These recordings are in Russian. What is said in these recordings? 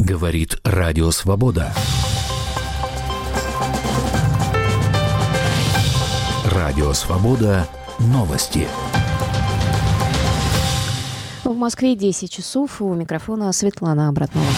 Говорит Радио Свобода. Радио Свобода. Новости. В Москве 10 часов. У микрофона Светлана Обратнова.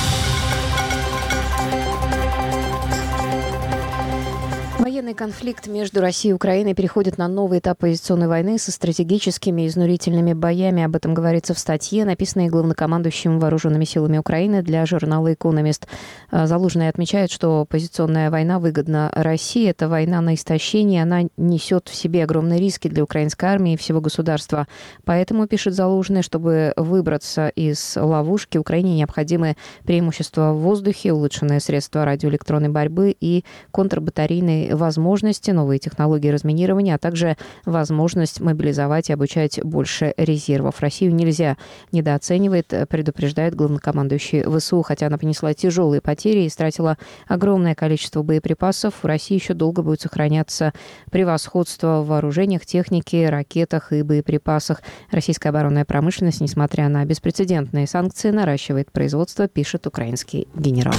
Военный конфликт между Россией и Украиной переходит на новый этап позиционной войны со стратегическими и изнурительными боями. Об этом говорится в статье, написанной главнокомандующим вооруженными силами Украины для журнала «Экономист». Залужный отмечает, что позиционная война выгодна России. Это война на истощение. Она несет в себе огромные риски для украинской армии и всего государства. Поэтому, пишет Залужный, чтобы выбраться из ловушки, Украине необходимы преимущества в воздухе, улучшенные средства радиоэлектронной борьбы и контрбатарейной возможности, новые технологии разминирования, а также возможность мобилизовать и обучать больше резервов. Россию нельзя недооценивать, предупреждает главнокомандующий ВСУ. Хотя она понесла тяжелые потери и истратила огромное количество боеприпасов, в России еще долго будет сохраняться превосходство в вооружениях, технике, ракетах и боеприпасах. Российская оборонная промышленность, несмотря на беспрецедентные санкции, наращивает производство, пишет украинский генерал.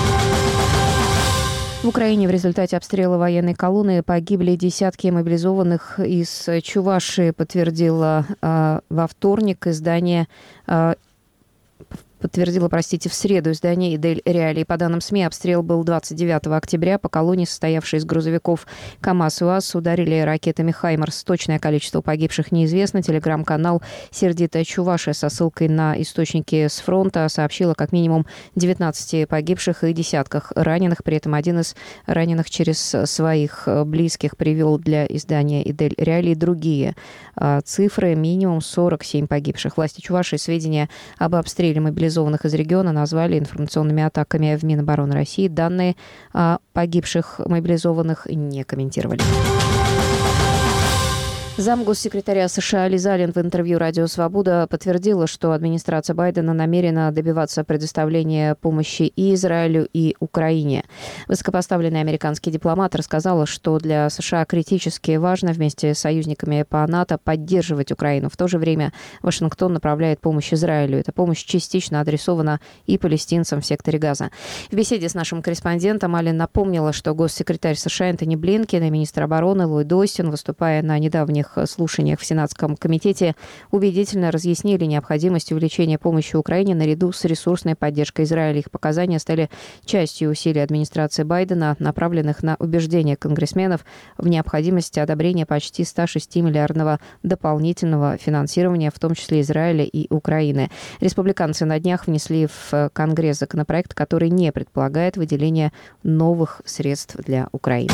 В Украине в результате обстрела военной колонны погибли десятки мобилизованных из Чувашии, подтвердило во вторник издание в среду издание «Идель Реалии». По данным СМИ, обстрел был 29 октября. По колонне, состоявшей из грузовиков КАМАЗ и УАЗ, ударили ракетами «Хаймарс». Точное количество погибших неизвестно. Телеграм-канал «Сердитая Чувашия» со ссылкой на источники с фронта сообщила как минимум 19 погибших и десятках раненых. При этом один из раненых через своих близких привел для издания «Идель Реалии» другие цифры. Минимум 47 погибших. Власти Чувашии сведения об обстреле мобилизованных из региона назвали информационными атаками в Минобороны России. Данные о погибших мобилизованных не комментировали. Замгоссекретаря США Лиз Аллен в интервью «Радио Свобода» подтвердила, что администрация Байдена намерена добиваться предоставления помощи и Израилю, и Украине. Высокопоставленный американский дипломат рассказала, что для США критически важно вместе с союзниками по НАТО поддерживать Украину. В то же время Вашингтон направляет помощь Израилю. Эта помощь частично адресована и палестинцам в секторе Газа. В беседе с нашим корреспондентом Аллен напомнила, что госсекретарь США Энтони Блинкен и министр обороны Ллойд Остин, выступая на недавних слушаниях в Сенатском комитете, убедительно разъяснили необходимость увеличения помощи Украине наряду с ресурсной поддержкой Израиля. Их показания стали частью усилий администрации Байдена, направленных на убеждение конгрессменов в необходимости одобрения почти 106-миллиардного дополнительного финансирования, в том числе Израиля и Украины. Республиканцы на днях внесли в Конгресс законопроект, который не предполагает выделение новых средств для Украины.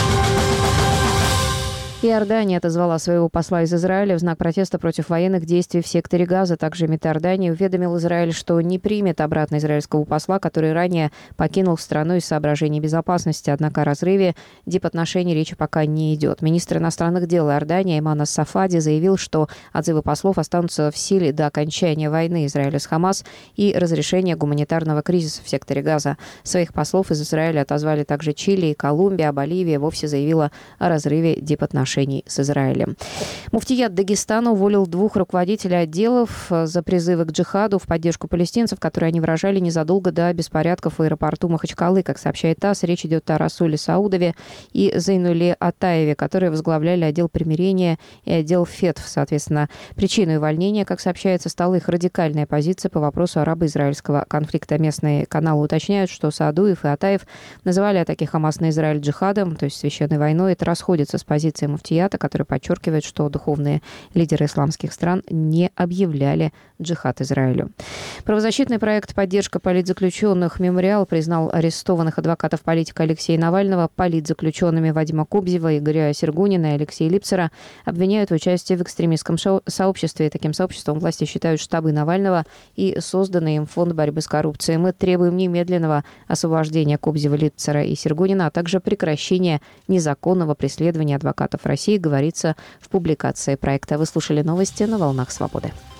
Иордания отозвала своего посла из Израиля в знак протеста против военных действий в секторе Газа. Также МИД Иордании уведомил Израиль, что не примет обратно израильского посла, который ранее покинул страну из соображений безопасности. Однако о разрыве дипотношений речи пока не идет. Министр иностранных дел Иордании Эйман ас-Сафади заявил, что отзывы послов останутся в силе до окончания войны Израиля с Хамас и разрешения гуманитарного кризиса в секторе Газа. Своих послов из Израиля отозвали также Чили и Колумбия, а Боливия вовсе заявила о разрыве дипотношений с Израилем. Муфтият Дагестана уволил 2 руководителей отделов за призывы к джихаду в поддержку палестинцев, которые они выражали незадолго до беспорядков в аэропорту Махачкалы. Как сообщает ТАСС, речь идет о Расуле Саудове и Зейнуле Атаеве, которые возглавляли отдел примирения и отдел ФЕТФ, соответственно. Причиной увольнения, как сообщается, стала их радикальная позиция по вопросу арабо-израильского конфликта. Местные каналы уточняют, что Саадуев и Атаев называли атаки Хамас на Израиль джихадом, то есть священной войной. Это расходится с позицией Муфтията, который подчеркивает, что духовные лидеры исламских стран не объявляли джихад Израилю. Правозащитный проект «Поддержка политзаключенных» «Мемориал» признал арестованных адвокатов политика Алексея Навального политзаключенными. Вадима Кобзева, Игоря Сергунина и Алексея Липцера обвиняют в участии в экстремистском сообществе. Таким сообществом власти считают штабы Навального и созданный им фонд борьбы с коррупцией. Мы требуем немедленного освобождения Кобзева, Липцера и Сергунина, а также прекращения незаконного преследования адвокатов России, говорится в публикации проекта. Вы слушали новости на «Волнах Свободы».